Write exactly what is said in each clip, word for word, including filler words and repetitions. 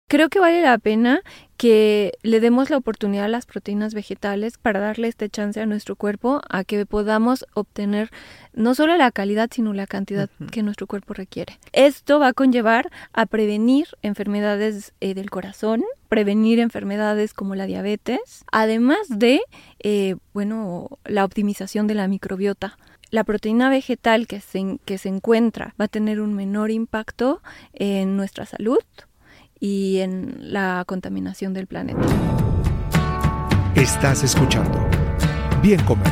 Creo que vale la pena que le demos la oportunidad a las proteínas vegetales para darle este chance a nuestro cuerpo a que podamos obtener no solo la calidad, sino la cantidad uh-huh. que nuestro cuerpo requiere. Esto va a conllevar a prevenir enfermedades eh, del corazón, prevenir enfermedades como la diabetes, además de, eh, bueno, la optimización de la microbiota. La proteína vegetal que se, que se encuentra va a tener un menor impacto en nuestra salud y en la contaminación del planeta. Estás escuchando Bien Comer.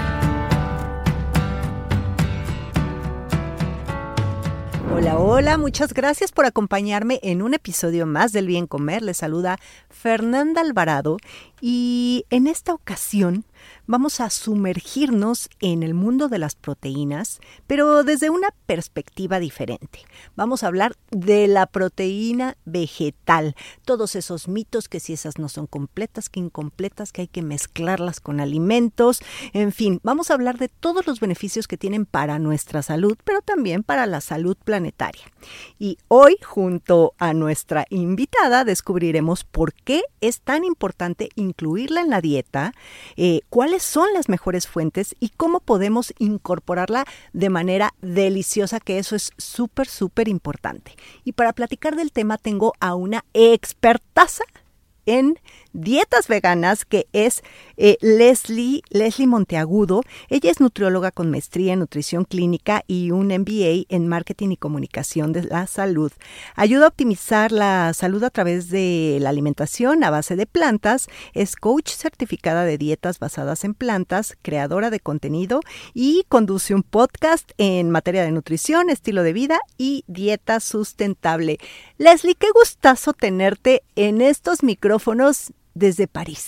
Hola, hola, muchas gracias por acompañarme en un episodio más del Bien Comer. Les saluda Fernanda Alvarado y en esta ocasión vamos a sumergirnos en el mundo de las proteínas, pero desde una perspectiva diferente. Vamos a hablar de la proteína vegetal, todos esos mitos que si esas no son completas, que incompletas, que hay que mezclarlas con alimentos, en fin, vamos a hablar de todos los beneficios que tienen para nuestra salud, pero también para la salud planetaria. Y hoy, junto a nuestra invitada, descubriremos por qué es tan importante incluirla en la dieta, eh, cuáles son las mejores fuentes y cómo podemos incorporarla de manera deliciosa, que eso es súper, súper importante. Y para platicar del tema tengo a una expertaza en dietas veganas, que es eh, Leslie, Leslie Monteagudo. Ella es nutrióloga con maestría en nutrición clínica y un M B A en marketing y comunicación de la salud. Ayuda a optimizar la salud a través de la alimentación a base de plantas. Es coach certificada de dietas basadas en plantas, creadora de contenido y conduce un podcast en materia de nutrición, estilo de vida y dieta sustentable. Leslie, qué gustazo tenerte en estos micrófonos desde París.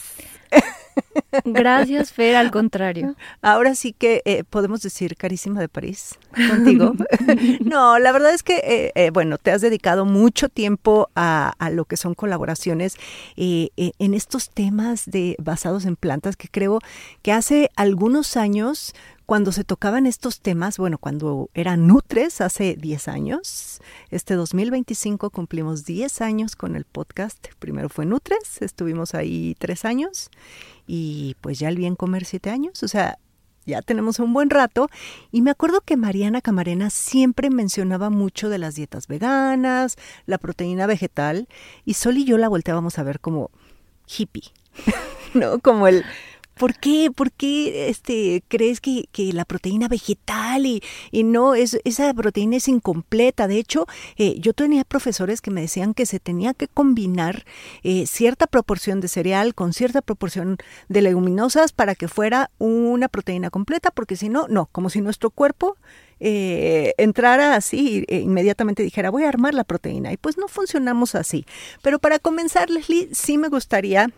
Gracias, Fer, al contrario. Ahora sí que eh, podemos decir carísima de París contigo. No, la verdad es que, eh, eh, bueno, te has dedicado mucho tiempo a, a lo que son colaboraciones eh, eh, en estos temas de basados en plantas, que creo que hace algunos años, cuando se tocaban estos temas, bueno, cuando era Nutres, hace diez años, este dos mil veinticinco cumplimos diez años con el podcast. Primero fue Nutres, estuvimos ahí tres años y pues ya el Bien Comer siete años, o sea, ya tenemos un buen rato. Y me acuerdo que Mariana Camarena siempre mencionaba mucho de las dietas veganas, la proteína vegetal, y Sol y yo la volteábamos a ver como hippie, ¿no? Como el... ¿Por qué? ¿Por qué este, crees que, que la proteína vegetal y, y no, es, esa proteína es incompleta? De hecho, eh, yo tenía profesores que me decían que se tenía que combinar eh, cierta proporción de cereal con cierta proporción de leguminosas para que fuera una proteína completa, porque si no, no, como si nuestro cuerpo eh, entrara así e inmediatamente dijera, voy a armar la proteína. Y pues no funcionamos así. Pero para comenzar, Leslie, sí me gustaría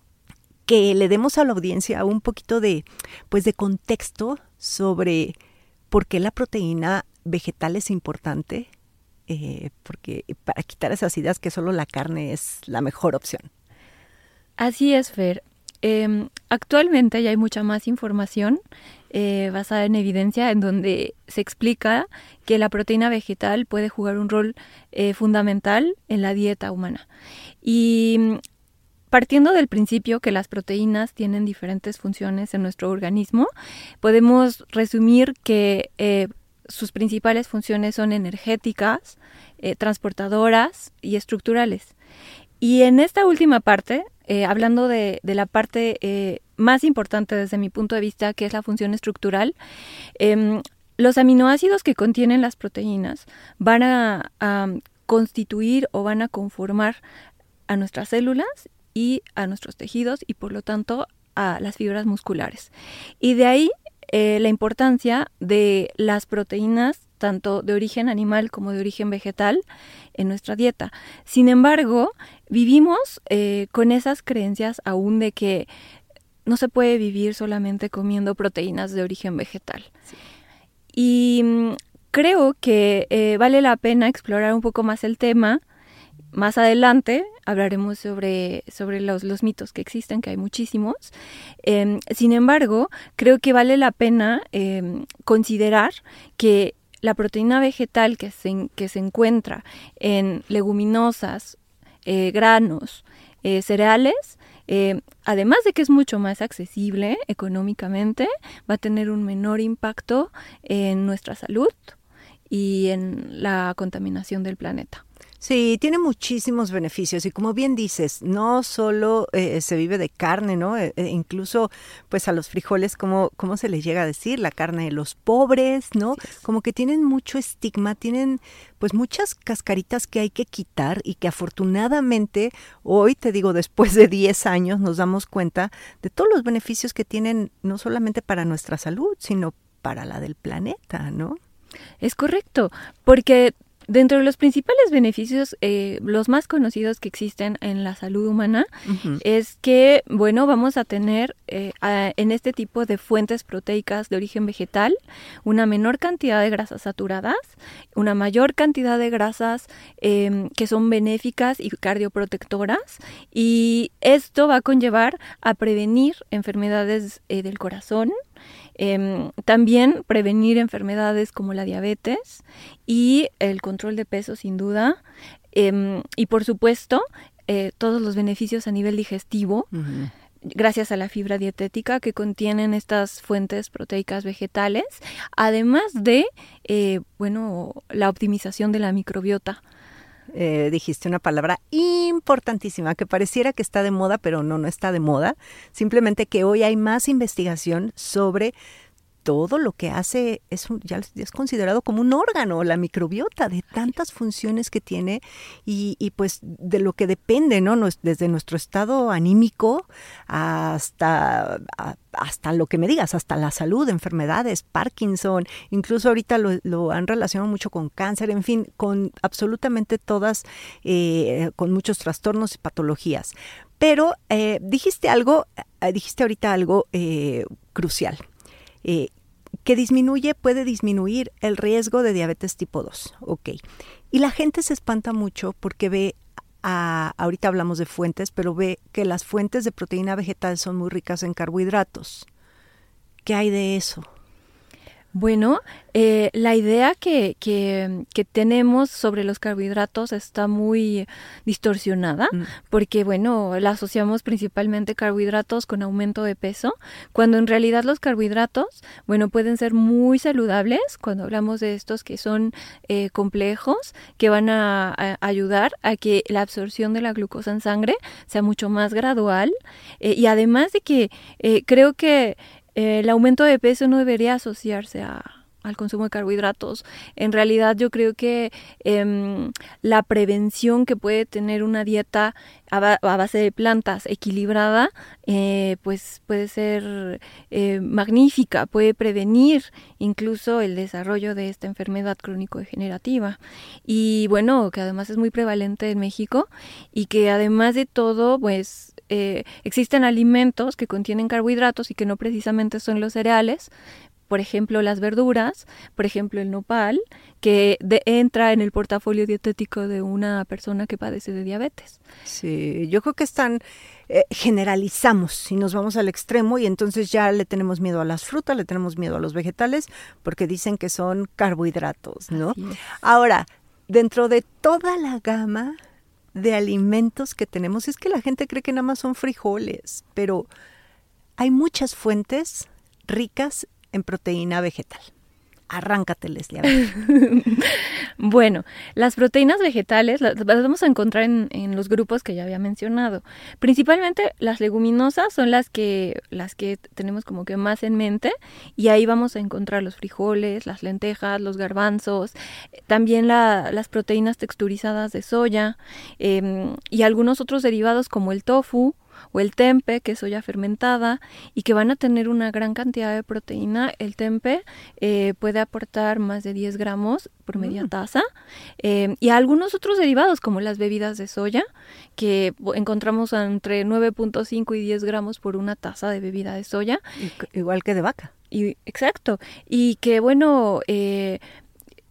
que le demos a la audiencia un poquito de, pues, de contexto sobre por qué la proteína vegetal es importante, eh, porque para quitar esas ideas que solo la carne es la mejor opción. Así es, Fer. Eh, actualmente ya hay mucha más información eh, basada en evidencia, en donde se explica que la proteína vegetal puede jugar un rol eh, fundamental en la dieta humana. Y partiendo del principio que las proteínas tienen diferentes funciones en nuestro organismo, podemos resumir que eh, sus principales funciones son energéticas, eh, transportadoras y estructurales. Y en esta última parte, eh, hablando de, de la parte eh, más importante desde mi punto de vista, que es la función estructural, eh, los aminoácidos que contienen las proteínas van a, a constituir o van a conformar a nuestras células y a nuestros tejidos y por lo tanto a las fibras musculares. Y de ahí eh, la importancia de las proteínas tanto de origen animal como de origen vegetal en nuestra dieta. Sin embargo, vivimos eh, con esas creencias aún de que no se puede vivir solamente comiendo proteínas de origen vegetal. Sí. Y mm, creo que eh, vale la pena explorar un poco más el tema. Más adelante hablaremos sobre, sobre los, los mitos que existen, que hay muchísimos. Eh, sin embargo, creo que vale la pena eh, considerar que la proteína vegetal que se, que se encuentra en leguminosas, eh, granos, eh, cereales, eh, además de que es mucho más accesible económicamente, va a tener un menor impacto en nuestra salud y en la contaminación del planeta. Sí, tiene muchísimos beneficios y como bien dices, no solo eh, se vive de carne, ¿no? Eh, eh, incluso pues a los frijoles, ¿cómo, cómo se les llega a decir? La carne de los pobres, ¿no? Sí. Como que tienen mucho estigma, tienen pues muchas cascaritas que hay que quitar y que afortunadamente hoy, te digo, después de diez años nos damos cuenta de todos los beneficios que tienen no solamente para nuestra salud, sino para la del planeta, ¿no? Es correcto, porque dentro de los principales beneficios, eh, los más conocidos que existen en la salud humana, uh-huh. es que, bueno, vamos a tener eh, a, en este tipo de fuentes proteicas de origen vegetal una menor cantidad de grasas saturadas, una mayor cantidad de grasas eh, que son benéficas y cardioprotectoras, y esto va a conllevar a prevenir enfermedades eh, del corazón, Eh, también prevenir enfermedades como la diabetes y el control de peso sin duda, eh, y por supuesto eh, todos los beneficios a nivel digestivo, uh-huh. gracias a la fibra dietética que contienen estas fuentes proteicas vegetales, además de eh, bueno, la optimización de la microbiota. Eh, dijiste una palabra importantísima que pareciera que está de moda, pero no, no está de moda. Simplemente que hoy hay más investigación sobre todo lo que hace, es un, ya es considerado como un órgano, la microbiota, de tantas funciones que tiene y, y pues de lo que depende, ¿no? Desde nuestro estado anímico hasta, hasta lo que me digas, hasta la salud, enfermedades, Parkinson, incluso ahorita lo, lo han relacionado mucho con cáncer, en fin, con absolutamente todas, eh, con muchos trastornos y patologías. Pero eh, dijiste algo, eh, dijiste ahorita algo eh, crucial. Eh, que disminuye, puede disminuir el riesgo de diabetes tipo dos, ok. Y la gente se espanta mucho porque ve, a, ahorita hablamos de fuentes, pero ve que las fuentes de proteína vegetal son muy ricas en carbohidratos. ¿Qué hay de eso? Bueno, eh, la idea que, que, que tenemos sobre los carbohidratos está muy distorsionada, mm. porque, bueno, la asociamos principalmente carbohidratos con aumento de peso, cuando en realidad los carbohidratos, bueno, pueden ser muy saludables, cuando hablamos de estos que son eh, complejos, que van a, a ayudar a que la absorción de la glucosa en sangre sea mucho más gradual, eh, y además de que eh, creo que Eh, el aumento de peso no debería asociarse a, al consumo de carbohidratos. En realidad yo creo que eh, la prevención que puede tener una dieta a, ba- a base de plantas equilibrada, eh, pues puede ser eh, magnífica, puede prevenir incluso el desarrollo de esta enfermedad crónico-degenerativa. Y bueno, que además es muy prevalente en México y que además de todo, pues Eh, existen alimentos que contienen carbohidratos y que no precisamente son los cereales, por ejemplo las verduras, por ejemplo el nopal, que de, entra en el portafolio dietético de una persona que padece de diabetes. Sí, yo creo que están, eh, generalizamos y nos vamos al extremo y entonces ya le tenemos miedo a las frutas, le tenemos miedo a los vegetales porque dicen que son carbohidratos, ¿no? Ahora, dentro de toda la gama de alimentos que tenemos, es que la gente cree que nada más son frijoles, pero hay muchas fuentes ricas en proteína vegetal. Arráncate, Leslie. Bueno, las proteínas vegetales las, las vamos a encontrar en, en los grupos que ya había mencionado. Principalmente las leguminosas son las que, las que tenemos como que más en mente, y ahí vamos a encontrar los frijoles, las lentejas, los garbanzos, también la, las proteínas texturizadas de soya, eh, y algunos otros derivados como el tofu o el tempe, que es soya fermentada, y que van a tener una gran cantidad de proteína. El tempe eh, puede aportar más de diez gramos por media mm. taza, eh, y algunos otros derivados como las bebidas de soya, que encontramos entre nueve punto cinco y diez gramos por una taza de bebida de soya. Igual que de vaca. Y, exacto, y que bueno, eh,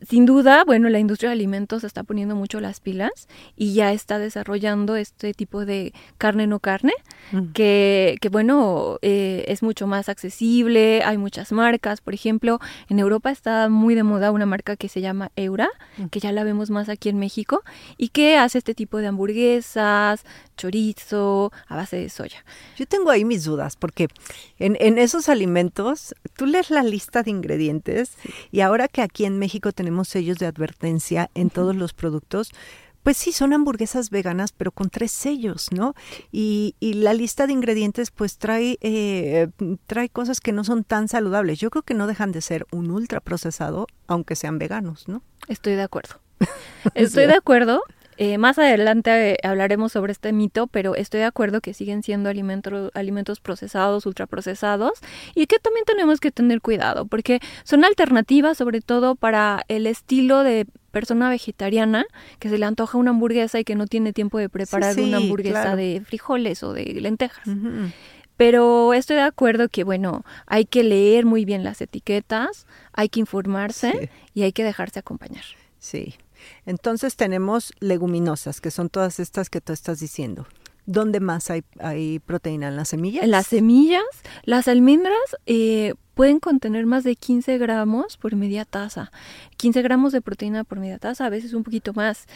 sin duda, bueno, la industria de alimentos está poniendo mucho las pilas y ya está desarrollando este tipo de carne no carne, mm. que, que bueno, eh, es mucho más accesible, hay muchas marcas, por ejemplo, en Europa está muy de moda una marca que se llama Eura, mm. que ya la vemos más aquí en México, y que hace este tipo de hamburguesas, chorizo, a base de soya. Yo tengo ahí mis dudas, porque en, en esos alimentos, tú lees la lista de ingredientes, sí. y ahora que aquí en México tenemos sellos de advertencia en todos los productos, pues sí, son hamburguesas veganas, pero con tres sellos, ¿no? Y, y la lista de ingredientes pues trae, eh, trae cosas que no son tan saludables. Yo creo que no dejan de ser un ultraprocesado, aunque sean veganos, ¿no? Estoy de acuerdo. Estoy de acuerdo. Eh, más adelante eh, hablaremos sobre este mito, pero estoy de acuerdo que siguen siendo alimentos, alimentos procesados, ultraprocesados, y que también tenemos que tener cuidado, porque son alternativas sobre todo para el estilo de persona vegetariana que se le antoja una hamburguesa y que no tiene tiempo de preparar sí, sí, una hamburguesa claro. de frijoles o de lentejas. Uh-huh. Pero estoy de acuerdo que, bueno, hay que leer muy bien las etiquetas, hay que informarse sí. y hay que dejarse acompañar. Sí. Entonces tenemos leguminosas, que son todas estas que tú estás diciendo. ¿Dónde más hay, hay proteína? ¿En las semillas? En las semillas. Las almendras eh, pueden contener más de quince gramos por media taza. quince gramos de proteína por media taza, a veces un poquito más.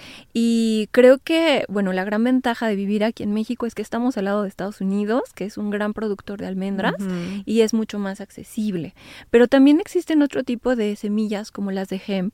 Y creo que, bueno, la gran ventaja de vivir aquí en México es que estamos al lado de Estados Unidos, que es un gran productor de almendras, uh-huh. y es mucho más accesible. Pero también existen otro tipo de semillas, como las de hemp,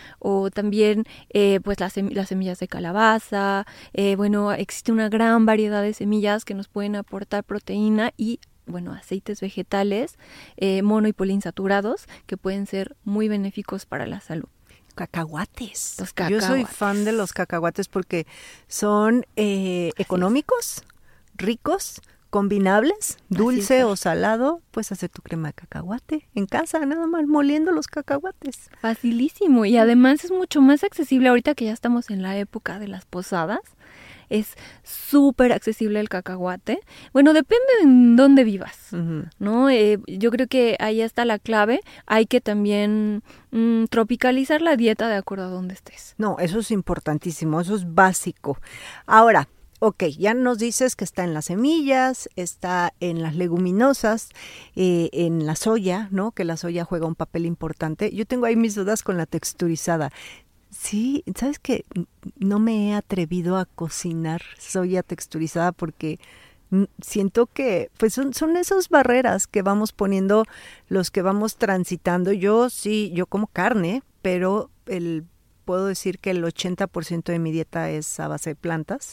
o también eh, pues las, sem- las semillas de calabaza. Eh, bueno, existe una gran variedad de semillas que nos pueden aportar proteína y bueno, aceites vegetales eh, mono y poliinsaturados que pueden ser muy benéficos para la salud. Cacahuates. Los cacahuates. Yo soy fan de los cacahuates porque son eh, económicos, ricos, combinables, dulce o salado. Puedes hacer tu crema de cacahuate en casa, nada más moliendo los cacahuates. Facilísimo, y además es mucho más accesible ahorita que ya estamos en la época de las posadas. Es súper accesible el cacahuate. Bueno, depende de en dónde vivas, uh-huh. ¿no? Eh, yo creo que ahí está la clave. Hay que también mm, tropicalizar la dieta de acuerdo a dónde estés. No, eso es importantísimo, eso es básico. Ahora, ok, ya nos dices que está en las semillas, está en las leguminosas, eh, en la soya, ¿no? Que la soya juega un papel importante. Yo tengo ahí mis dudas con la texturizada. Sí, ¿sabes qué? No me he atrevido a cocinar soya texturizada porque siento que pues son, son esas barreras que vamos poniendo los que vamos transitando. Yo sí, yo como carne, pero el puedo decir que el ochenta por ciento de mi dieta es a base de plantas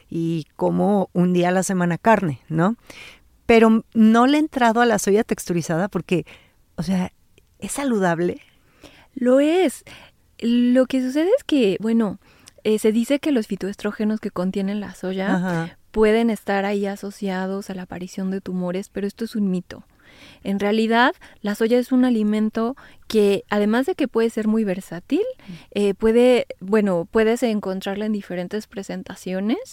y como un día a la semana carne, ¿no? Pero no le he entrado a la soya texturizada porque, o sea, ¿es saludable? Lo es. Lo que sucede es que, bueno, eh, se dice que los fitoestrógenos que contienen la soya Ajá. pueden estar ahí asociados a la aparición de tumores, pero esto es un mito. En realidad, la soya es un alimento que, además de que puede ser muy versátil, eh, puede, bueno, puedes encontrarla en diferentes presentaciones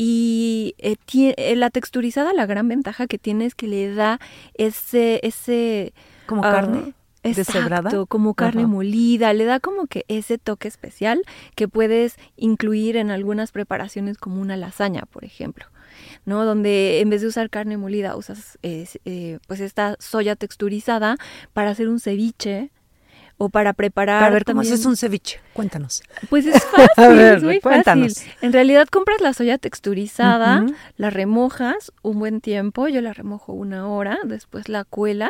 y eh, tie- la texturizada, la gran ventaja que tiene es que le da ese, ese ¿como uh, carne? Exacto, como carne Ajá. molida, le da como que ese toque especial que puedes incluir en algunas preparaciones como una lasaña, por ejemplo, ¿no? Donde en vez de usar carne molida usas eh, eh, pues esta soya texturizada para hacer un ceviche o para preparar. A ver, ¿cómo también... haces un ceviche? Cuéntanos. Pues es fácil, A ver, es muy cuéntanos. fácil. En realidad compras la soya texturizada, uh-huh. la remojas un buen tiempo, yo la remojo una hora, después la cuelas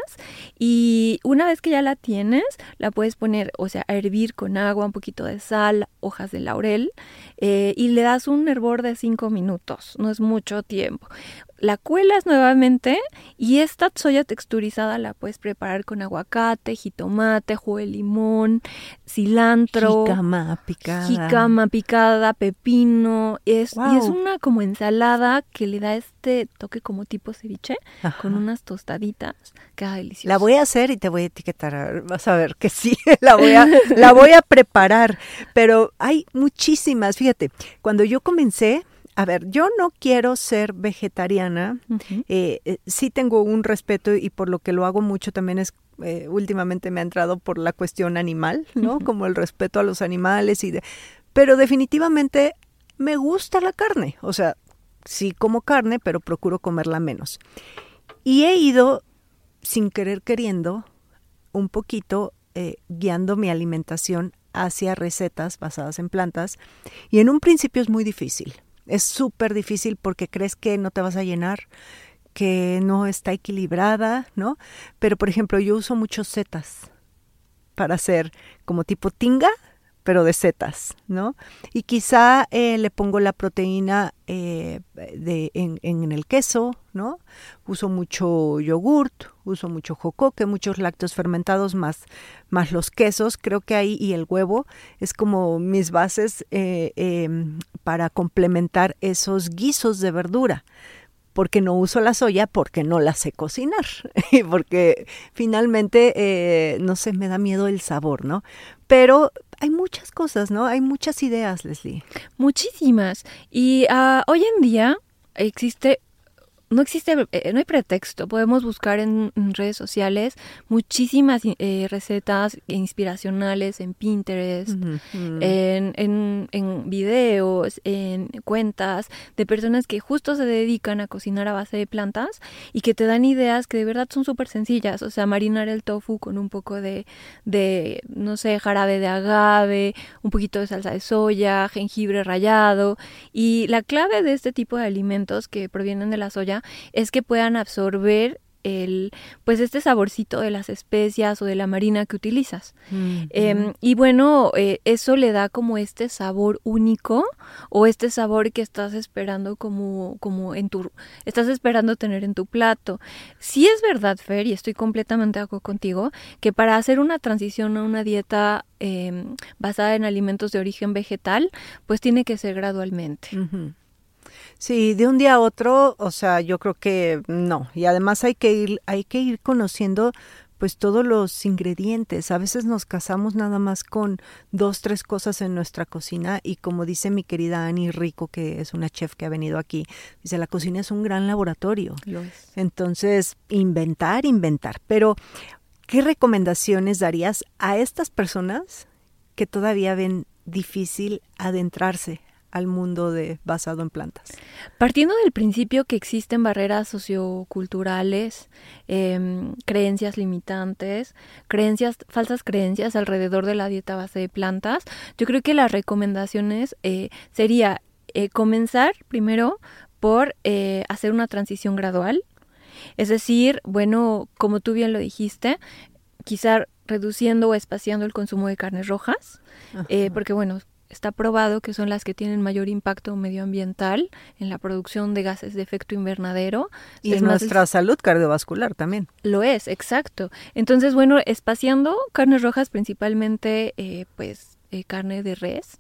y una vez que ya la tienes, la puedes poner, o sea, a hervir con agua, un poquito de sal, hojas de laurel eh, y le das un hervor de cinco minutos, no es mucho tiempo. La cuelas nuevamente y esta soya texturizada la puedes preparar con aguacate, jitomate, jugo de limón, cilantro, jícama picada, jícama picada, pepino. Es, wow. Y es una como ensalada que le da este toque como tipo ceviche Ajá. con unas tostaditas. Queda delicioso. La voy a hacer y te voy a etiquetar. Vas a ver que sí, la voy a, la voy a preparar. Pero hay muchísimas. Fíjate, cuando yo comencé a ver, yo no quiero ser vegetariana, uh-huh. eh, eh, sí tengo un respeto y por lo que lo hago mucho también es, eh, últimamente me ha entrado por la cuestión animal, ¿no? Uh-huh. Como el respeto a los animales y de, pero definitivamente me gusta la carne, o sea, sí como carne, pero procuro comerla menos. Y he ido, sin querer queriendo, un poquito eh, guiando mi alimentación hacia recetas basadas en plantas. Y en un principio es muy difícil. Es súper difícil porque crees que no te vas a llenar, que no está equilibrada, ¿no? Pero, por ejemplo, yo uso muchos setas para hacer como tipo tinga, pero de setas, ¿no? Y quizá eh, le pongo la proteína eh, de, en, en el queso, ¿no? Uso mucho yogurt, uso mucho jocoque, muchos lácteos fermentados, más, más los quesos, creo que ahí, y el huevo, es como mis bases eh, eh, para complementar esos guisos de verdura. Porque no uso la soya, porque no la sé cocinar, porque finalmente, eh, no sé, me da miedo el sabor, ¿no? Pero hay muchas cosas, ¿no? Hay muchas ideas, Leslie. Muchísimas. Y uh, hoy en día existe... No existe, eh, no hay pretexto. Podemos buscar en, en redes sociales muchísimas eh, recetas inspiracionales en Pinterest, uh-huh. en, en, en videos, en cuentas de personas que justo se dedican a cocinar a base de plantas y que te dan ideas que de verdad son súper sencillas. O sea, marinar el tofu con un poco de, de, no sé, jarabe de agave, un poquito de salsa de soya, jengibre rallado. Y la clave de este tipo de alimentos que provienen de la soya es que puedan absorber el, pues este saborcito de las especias o de la marina que utilizas. Mm-hmm. Eh, y bueno, eh, eso le da como este sabor único o este sabor que estás esperando como, como en tu, estás esperando tener en tu plato. Sí es verdad, Fer, y estoy completamente de acuerdo contigo, que para hacer una transición a una dieta eh, basada en alimentos de origen vegetal, pues tiene que ser gradualmente. Mm-hmm. Sí, de un día a otro, o sea, yo creo que no. Y además hay que ir, hay que ir conociendo pues todos los ingredientes. A veces nos casamos nada más con dos, tres cosas en nuestra cocina y como dice mi querida Ani Rico, que es una chef que ha venido aquí, dice, la cocina es un gran laboratorio. Lo es. Entonces, inventar, inventar. Pero, ¿qué recomendaciones darías a estas personas que todavía ven difícil adentrarse al mundo de basado en plantas? Partiendo del principio que existen barreras socioculturales, eh, creencias limitantes, creencias, falsas creencias alrededor de la dieta a base de plantas, yo creo que las recomendaciones eh, sería eh, comenzar primero por eh, hacer una transición gradual, es decir, bueno, como tú bien lo dijiste, quizá reduciendo o espaciando el consumo de carnes rojas, eh, porque bueno, está probado que son las que tienen mayor impacto medioambiental en la producción de gases de efecto invernadero. Y en nuestra el... salud cardiovascular también. Lo es, exacto. Entonces, bueno, espaciando carnes rojas, principalmente eh, pues eh, carne de res,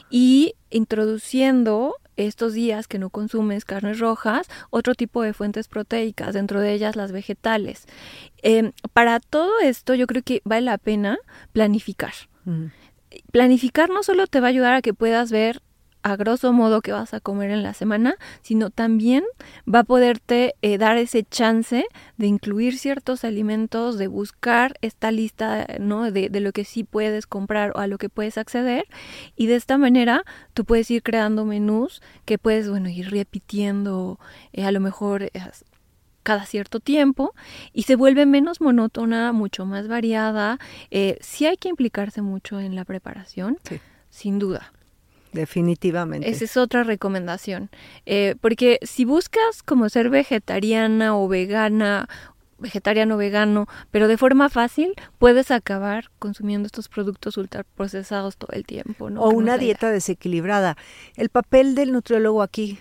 y introduciendo estos días que no consumes carnes rojas, otro tipo de fuentes proteicas, dentro de ellas las vegetales. Eh, para todo esto yo creo que vale la pena planificar. Mm. Planificar no solo te va a ayudar a que puedas ver a grosso modo qué vas a comer en la semana, sino también va a poderte eh, dar ese chance de incluir ciertos alimentos, de buscar esta lista, ¿no? de, de lo que sí puedes comprar o a lo que puedes acceder, y de esta manera tú puedes ir creando menús que puedes, bueno, ir repitiendo eh, a lo mejor eh, cada cierto tiempo, y se vuelve menos monótona, mucho más variada. Eh, sí hay que implicarse mucho en la preparación, sí, sin duda. Definitivamente. Esa es otra recomendación. Eh, porque si buscas como ser vegetariana o vegana, vegetariano o vegano, pero de forma fácil, puedes acabar consumiendo estos productos ultraprocesados todo el tiempo, ¿no? O que una dieta desequilibrada. El papel del nutriólogo aquí,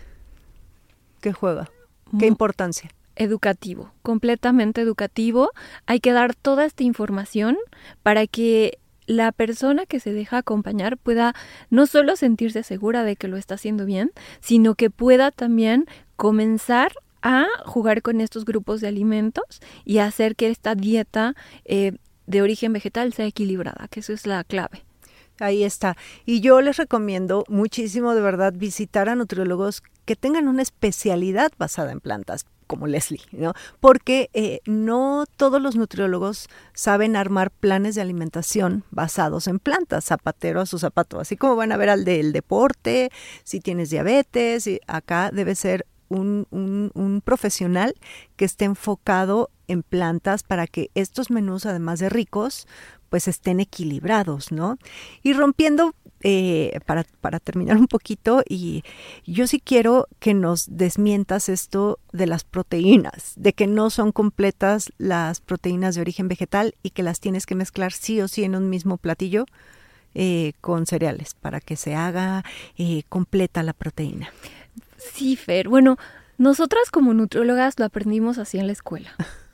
¿qué juega? ¿Qué importancia? Educativo, completamente educativo. Hay que dar toda esta información para que la persona que se deja acompañar pueda no solo sentirse segura de que lo está haciendo bien, sino que pueda también comenzar a jugar con estos grupos de alimentos y hacer que esta dieta eh, de origen vegetal sea equilibrada, que eso es la clave. Ahí está. Y yo les recomiendo muchísimo, de verdad, visitar a nutriólogos que tengan una especialidad basada en plantas, como Leslie, ¿no? Porque eh, no todos los nutriólogos saben armar planes de alimentación basados en plantas, zapatero a su zapato, así como van a ver al del deporte, si tienes diabetes, y acá debe ser un, un, un profesional que esté enfocado en plantas para que estos menús, además de ricos, pues estén equilibrados, ¿no? Y rompiendo, eh, para, para terminar un poquito, y yo sí quiero que nos desmientas esto de las proteínas, de que no son completas las proteínas de origen vegetal y que las tienes que mezclar sí o sí en un mismo platillo eh, con cereales para que se haga eh, completa la proteína. Sí, Fer. Bueno, nosotras como nutriólogas lo aprendimos así en la escuela.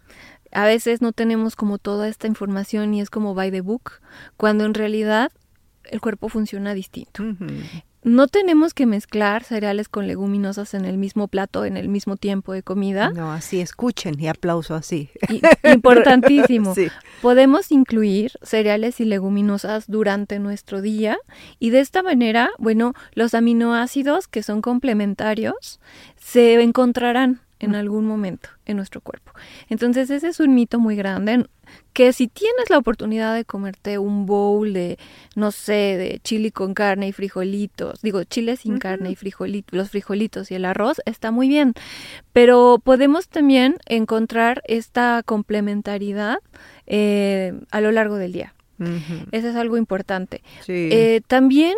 A veces no tenemos como toda esta información y es como by the book, cuando en realidad el cuerpo funciona distinto. Uh-huh. No tenemos que mezclar cereales con leguminosas en el mismo plato, en el mismo tiempo de comida. No, así escuchen y aplauso así. Y, importantísimo. Sí. Podemos incluir cereales y leguminosas durante nuestro día y de esta manera, bueno, los aminoácidos que son complementarios se encontrarán en algún momento en nuestro cuerpo. Entonces ese es un mito muy grande, que si tienes la oportunidad de comerte un bowl de, no sé, de chile con carne y frijolitos, digo, chile sin uh-huh. carne y frijolitos, los frijolitos y el arroz, está muy bien, pero podemos también encontrar esta complementariedad eh, a lo largo del día. Uh-huh. Eso es algo importante. Sí. Eh, también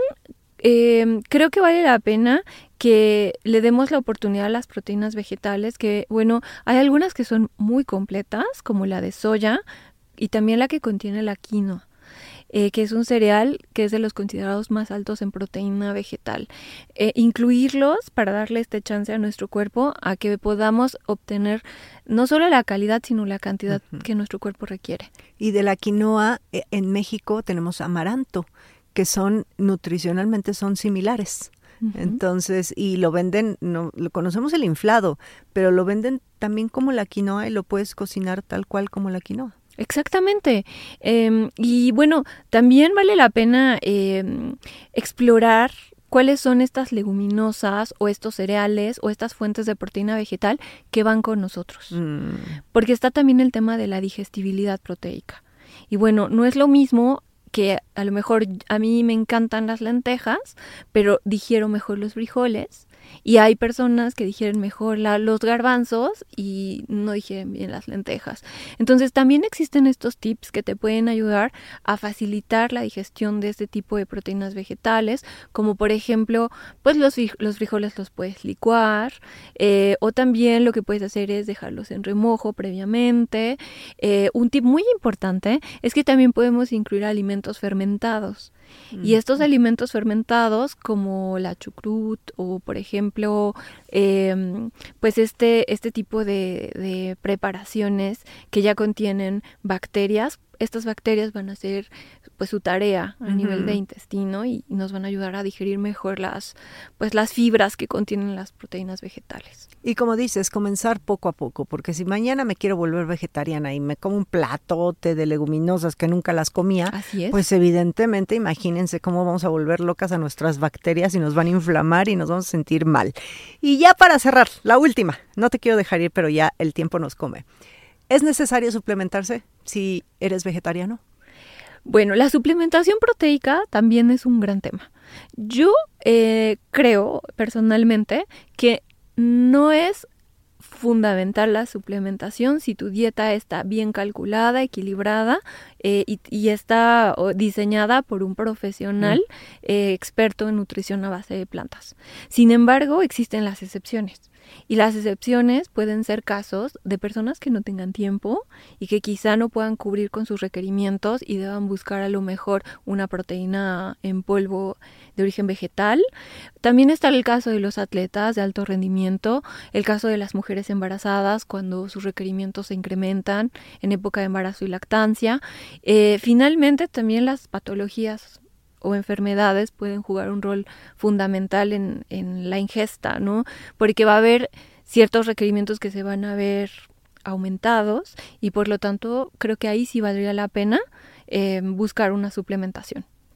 Eh, creo que vale la pena que le demos la oportunidad a las proteínas vegetales, que bueno, hay algunas que son muy completas, como la de soya y también la que contiene la quinoa, eh, que es un cereal que es de los considerados más altos en proteína vegetal. Eh, incluirlos para darle este chance a nuestro cuerpo a que podamos obtener no solo la calidad, sino la cantidad uh-huh. que nuestro cuerpo requiere. Y de la quinoa, eh, en México tenemos amaranto, que son nutricionalmente son similares. Uh-huh. Entonces, y lo venden, no, lo conocemos el inflado, pero lo venden también como la quinoa y lo puedes cocinar tal cual como la quinoa. Exactamente. Eh, y bueno, también vale la pena eh, explorar cuáles son estas leguminosas o estos cereales o estas fuentes de proteína vegetal que van con nosotros. Mm. Porque está también el tema de la digestibilidad proteica. Y bueno, no es lo mismo que a lo mejor a mí me encantan las lentejas, pero digiero mejor los frijoles, y hay personas que digieren mejor la, los garbanzos y no digieren bien las lentejas. Entonces también existen estos tips que te pueden ayudar a facilitar la digestión de este tipo de proteínas vegetales, como por ejemplo, pues los, los frijoles los puedes licuar, eh, o también lo que puedes hacer es dejarlos en remojo previamente. Eh, un tip muy importante es que también podemos incluir alimentos fermentados. Mm. Y estos alimentos fermentados como la chucrut o por ejemplo eh, pues este, este tipo de, de preparaciones que ya contienen bacterias, estas bacterias van a hacer pues su tarea a uh-huh. nivel de intestino y nos van a ayudar a digerir mejor las pues las fibras que contienen las proteínas vegetales. Y como dices, comenzar poco a poco, porque si mañana me quiero volver vegetariana y me como un platote de leguminosas que nunca las comía, así es. Pues evidentemente imagínense cómo vamos a volver locas a nuestras bacterias y nos van a inflamar y nos vamos a sentir mal. Y ya para cerrar, la última, no te quiero dejar ir, pero ya el tiempo nos come. ¿Es necesario suplementarse si eres vegetariano? Bueno, la suplementación proteica también es un gran tema. Yo eh, creo personalmente que no es fundamental la suplementación si tu dieta está bien calculada, equilibrada eh, y, y está diseñada por un profesional mm. eh, experto en nutrición a base de plantas. Sin embargo, existen las excepciones. Y las excepciones pueden ser casos de personas que no tengan tiempo y que quizá no puedan cubrir con sus requerimientos y deban buscar a lo mejor una proteína en polvo de origen vegetal. También está el caso de los atletas de alto rendimiento, el caso de las mujeres embarazadas cuando sus requerimientos se incrementan en época de embarazo y lactancia. Eh, finalmente también las patologías o enfermedades pueden jugar un rol fundamental en, en la ingesta, ¿no? Porque va a haber ciertos requerimientos que se van a ver aumentados y por lo tanto creo que ahí sí valdría la pena eh, buscar una suplementación.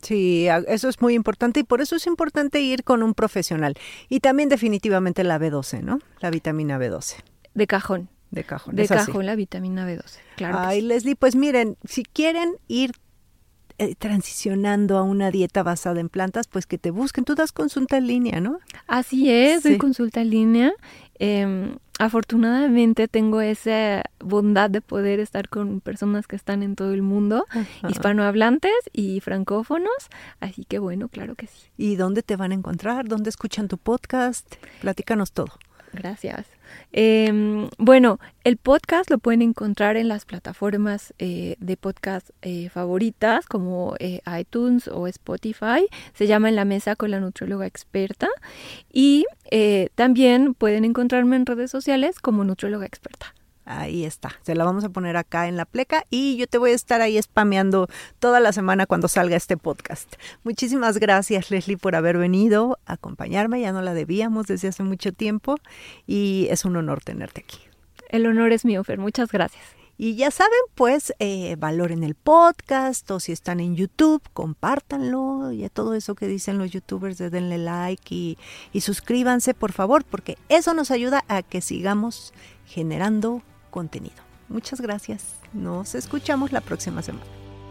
Sí, eso es muy importante y por eso es importante ir con un profesional. Y también definitivamente la B doce, ¿no? La vitamina B doce. De cajón. De cajón. De cajón así. La vitamina B doce, claro. Ay, sí. Leslie, pues miren, si quieren ir eh, transicionando a una dieta basada en plantas, pues que te busquen. Tú das consulta en línea, ¿no? Así es, Sí. doy consulta en línea. Eh, afortunadamente tengo esa bondad de poder estar con personas que están en todo el mundo, Ajá. hispanohablantes y francófonos, así que bueno, claro que sí. ¿Y dónde te van a encontrar? ¿Dónde escuchan tu podcast? Platícanos todo. Gracias. Eh, bueno, el podcast lo pueden encontrar en las plataformas eh, de podcast eh, favoritas como eh, iTunes o Spotify. Se llama En la Mesa con la Nutrióloga Experta. Y eh, también pueden encontrarme en redes sociales como Nutrióloga Experta. Ahí está, se la vamos a poner acá en la pleca y yo te voy a estar ahí spameando toda la semana cuando salga este podcast. Muchísimas gracias, Leslie, por haber venido a acompañarme, ya no la debíamos desde hace mucho tiempo y es un honor tenerte aquí. El honor es mío, Fer, muchas gracias. Y ya saben, pues eh, valoren el podcast o si están en YouTube, compártanlo y a todo eso que dicen los youtubers, de denle like y, y suscríbanse, por favor, porque eso nos ayuda a que sigamos generando contenido. Muchas gracias. Nos escuchamos la próxima semana.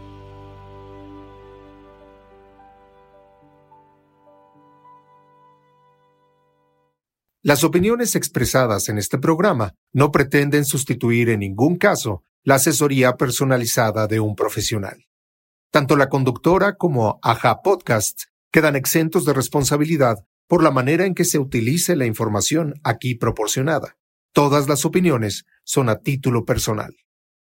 Las opiniones expresadas en este programa no pretenden sustituir en ningún caso la asesoría personalizada de un profesional. Tanto la conductora como Aja Podcast quedan exentos de responsabilidad por la manera en que se utilice la información aquí proporcionada. Todas las opiniones son a título personal.